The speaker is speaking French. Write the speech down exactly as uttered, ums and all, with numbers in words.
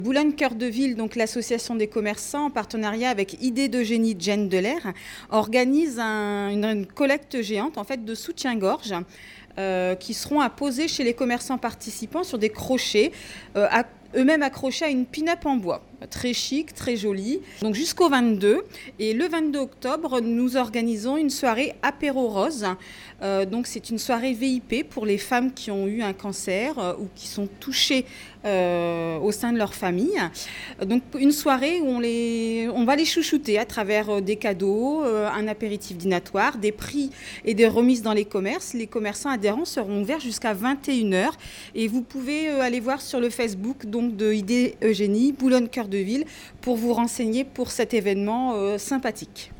Boulogne Cœur de Ville, donc l'association des commerçants, en partenariat avec Idées d'Eugénie Jane Delair, organise un- une, une collecte géante en fait de soutien-gorge euh, qui seront à poser chez les commerçants participants sur des crochets, euh, à- eux-mêmes accrochés à une pin-up en bois. Très chic, très jolie. Donc jusqu'au vingt-deux. Et le vingt-deux octobre, nous organisons une soirée apéro rose. Euh, donc c'est une soirée V I P pour les femmes qui ont eu un cancer euh, ou qui sont touchées euh, au sein de leur famille. Donc une soirée où on, les, on va les chouchouter à travers euh, des cadeaux, euh, un apéritif dînatoire, des prix et des remises dans les commerces. Les commerçants adhérents seront ouverts jusqu'à vingt et une heures. Et vous pouvez euh, aller voir sur le Facebook donc, de Idées Eugénie, Boulogne Cœur de Ville, pour vous renseigner pour cet événement euh, sympathique.